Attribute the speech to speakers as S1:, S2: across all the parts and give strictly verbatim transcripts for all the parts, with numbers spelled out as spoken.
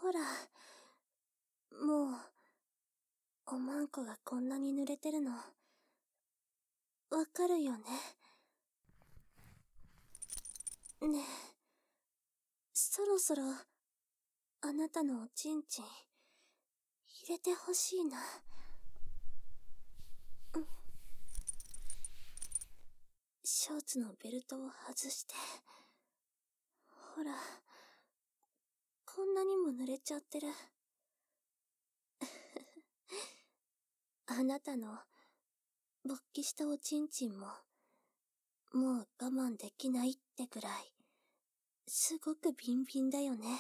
S1: ほら、もう、おまんこがこんなに濡れてるの、わかるよね。ねえ、そろそろ、あなたのおちんちん、入れてほしいな。うん。ショーツのベルトを外して、ほら、こんなにも濡れちゃってる。あなたの、勃起したおちんちんも、もう我慢できないってくらい、すごくビンビンだよね。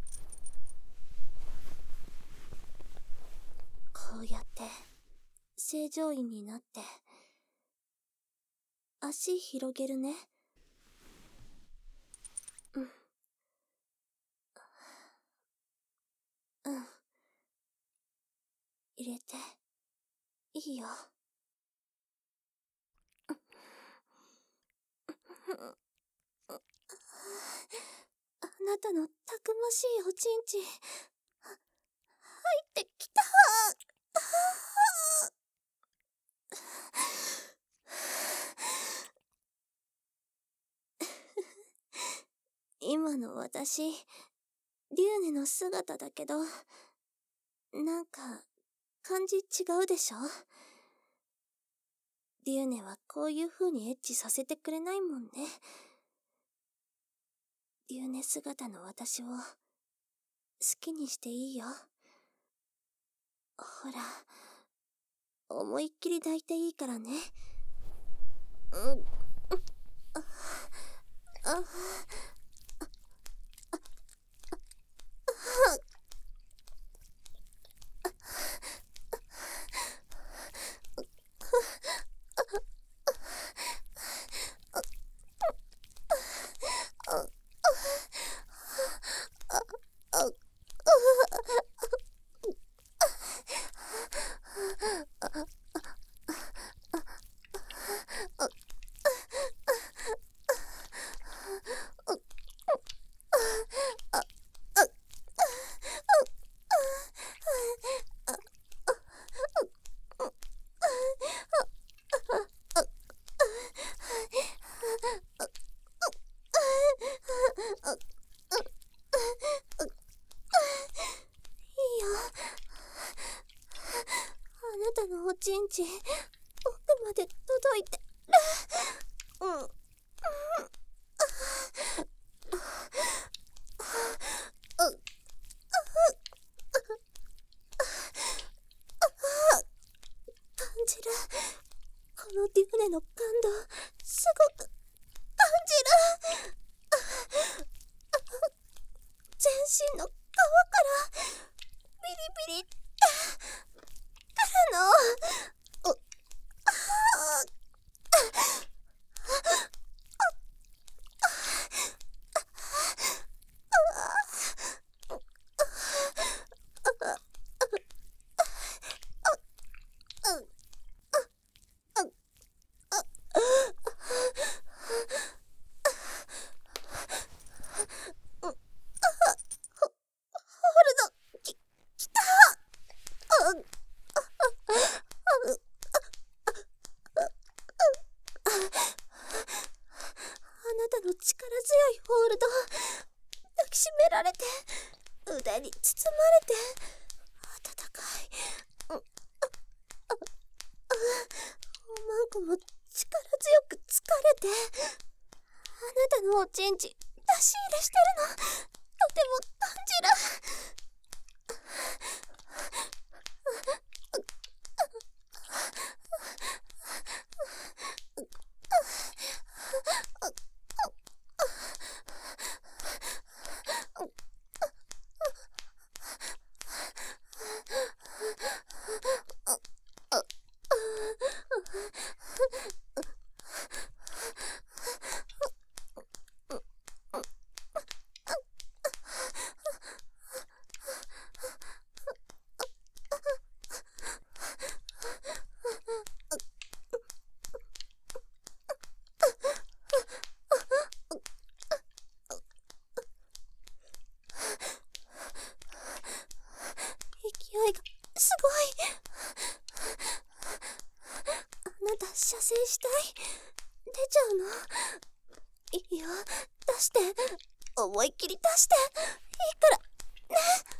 S1: こうやって、正常位になって、足広げるね。うん。うん。入れて、いいよ。あなたのたくましいおちんちん、入ってきた。今の私、リューネの姿だけど、なんか、感じ違うでしょ？リューネはこういう風にエッチさせてくれないもんね。リューネ姿の私を、好きにしていいよ。ほら、思いっきり抱いていいからね。うん。あ、あ、おちんちん、奥まで届いてる。うん。感じる。このデューネの感動、すごく感じる。全身の皮からビリビリってくるの。うっあなたの力強いホールド、抱きしめられて、腕に包まれて、温かい。うん、あ、あ、あ、おまんこも力強く疲れて、あなたのおちんちん、出し入れしてるの、とても感じる。 精したい。出ちゃうの？いいよ、出して。思いっきり出して。いいから、ね。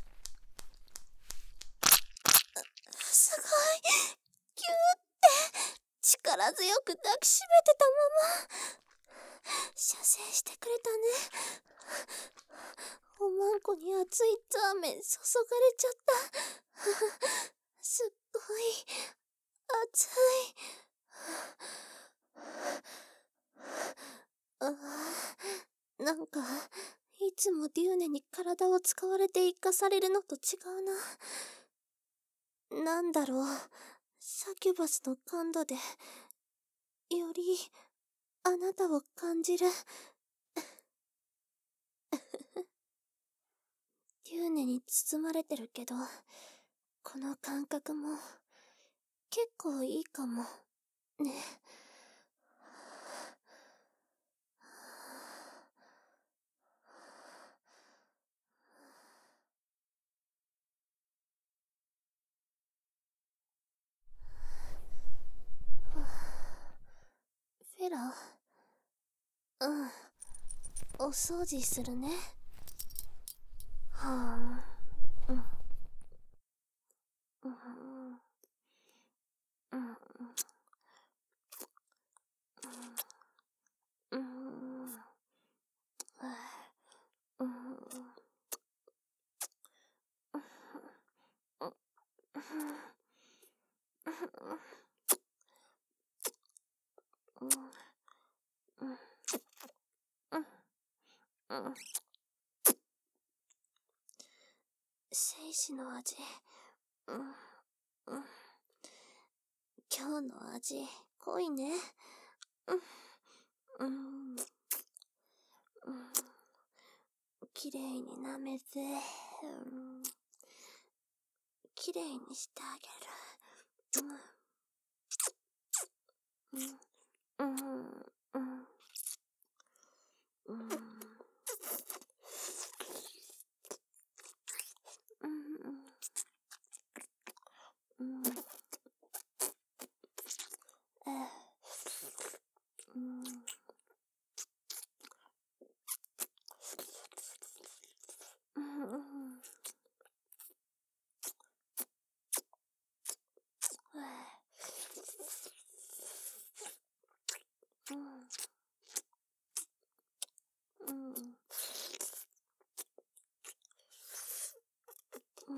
S1: すごい。ギューって力強く抱きしめてたまま射精してくれたね。おまんこに熱いザーメン注がれちゃった。すっごい熱い。ああ、なんかいつもデューネに体を使われて生かされるのと違うな。なんだろう、サキュバスの感度でよりあなたを感じる。デューネに包まれてるけど、この感覚も結構いいかもね。フェラ？うん、お掃除するね。はあ、うん。うん。うん。うん。うん。うん。精子の味。うん。うん。今日の味、濃いね。うん。うん。うん。きれいに舐めて、うん。きれいにしてあげる。うん。うん。うん。うん。うん。うん。うん。え。うん。うん。うん。うん。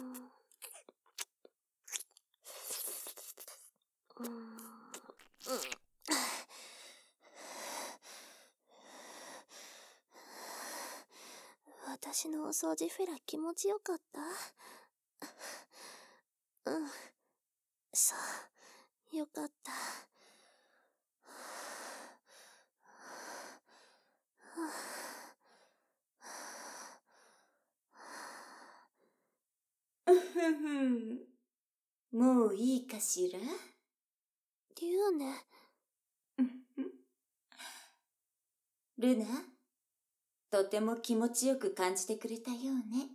S1: うん。私のお掃除フェラ気持ちよかった？うん。そう、よかった。
S2: うふふん。もういいかしら？
S1: デューネ。
S2: ルナ、とても気持ちよく感じてくれたようね。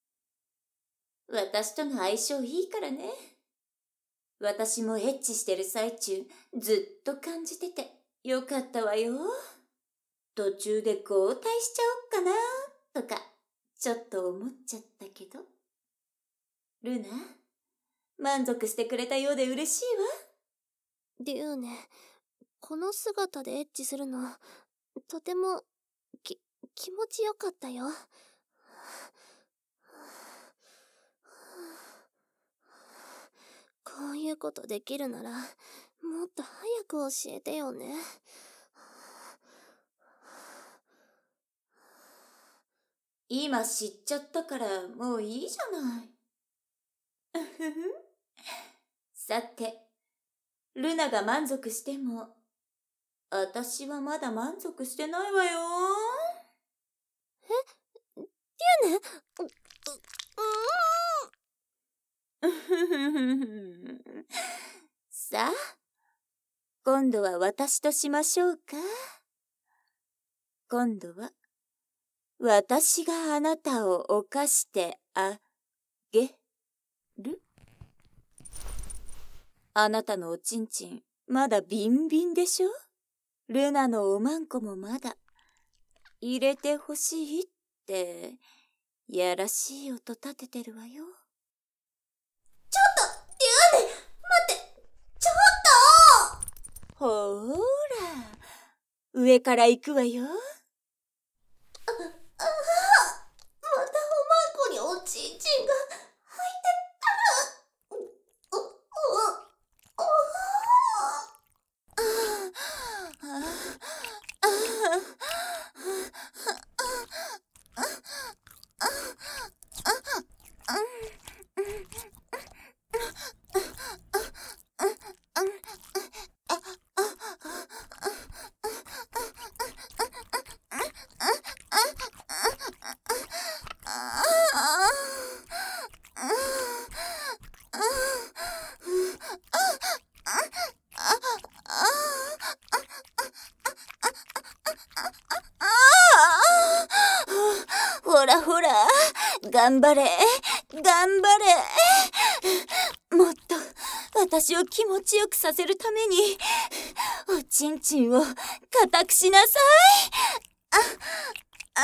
S2: 私との相性いいからね。私もエッチしてる最中、ずっと感じててよかったわよ。途中で交代しちゃおっかな、とか、ちょっと思っちゃったけど。ルナ、満足してくれたようで嬉しいわ。
S1: デューネ、この姿でエッチするの、とても、き、気持ちよかったよ。こういうことできるなら、もっと早く教えてよね。
S2: 今知っちゃったからもういいじゃない。さて、ルナが満足しても、私はまだ満足してないわよ。
S1: え？デューネ？う、
S2: う、うーん。さあ、今度は私としましょうか。今度は、私があなたを犯してあげる。あなたのおちんちん、 まだビンビンでしょ。ルナのおまんこもまだ。入れてほしいって、やらしい音立ててるわよ。
S1: ちょっと、リュウネ、待って、ちょっ
S2: とほーら、上から行くわよ。あ、
S1: あ、ああ、またおまんこにおちんちんが入ってたら、お、お、お、お、
S2: ほらほら、頑張れ、頑張れ。もっと私を気持ちよくさせるために、おちんちんを固くしなさい。あ、あ、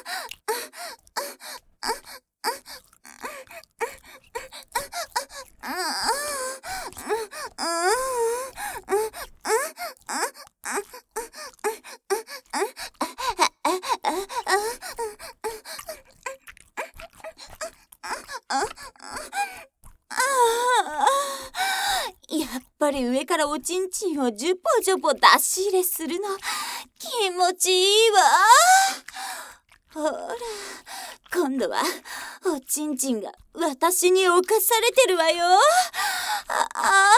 S2: やっぱり上からおちんちんをジュポジュポ出し入れするの気持ちいいわ。ほら、今度はおちんちんが私に侵されてるわよ。ああ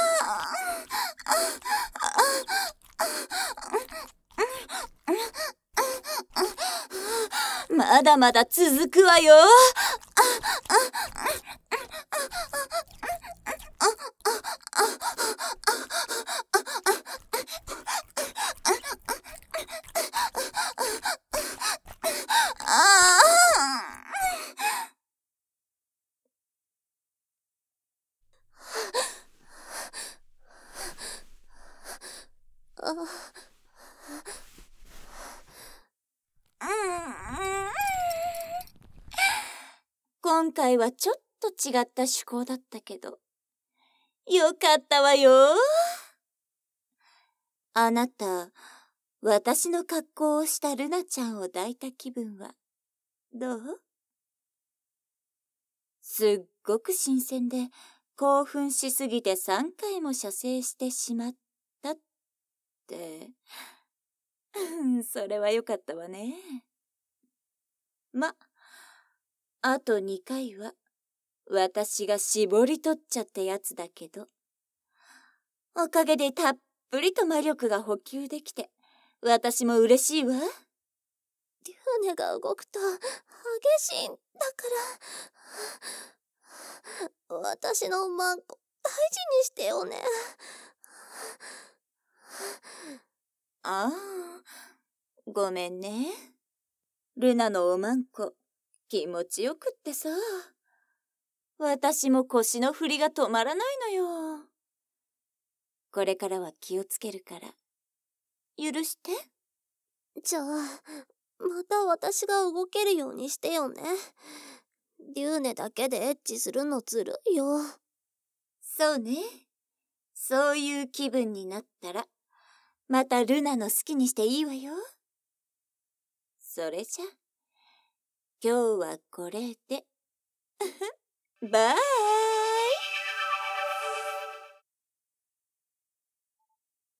S2: まだまだ続くわよ。今回はちょっと違った趣向だったけど、よかったわよ。あなた、私の格好をしたルナちゃんを抱いた気分はどう？すっごく新鮮で興奮しすぎてさんかいも射精してしまったって。それはよかったわね。ま、あとにかいは私が絞り取っちゃったやつだけど、おかげでたっぷりと魔力が補給できて私も嬉しいわ。
S1: リュウネが動くと激しいんだから、私のおまんこ大事にしてよね。
S2: ああ、ごめんね。ルナのおまんこ気持ちよくってさ、私も腰の振りが止まらないのよ。これからは気をつけるから許して。
S1: じゃあまた私が動けるようにしてよね。リュウネだけでエッチするのずるいよ。
S2: そうね。そういう気分になったらまたルナの好きにしていいわよ。それじゃ今日はこれでバイ。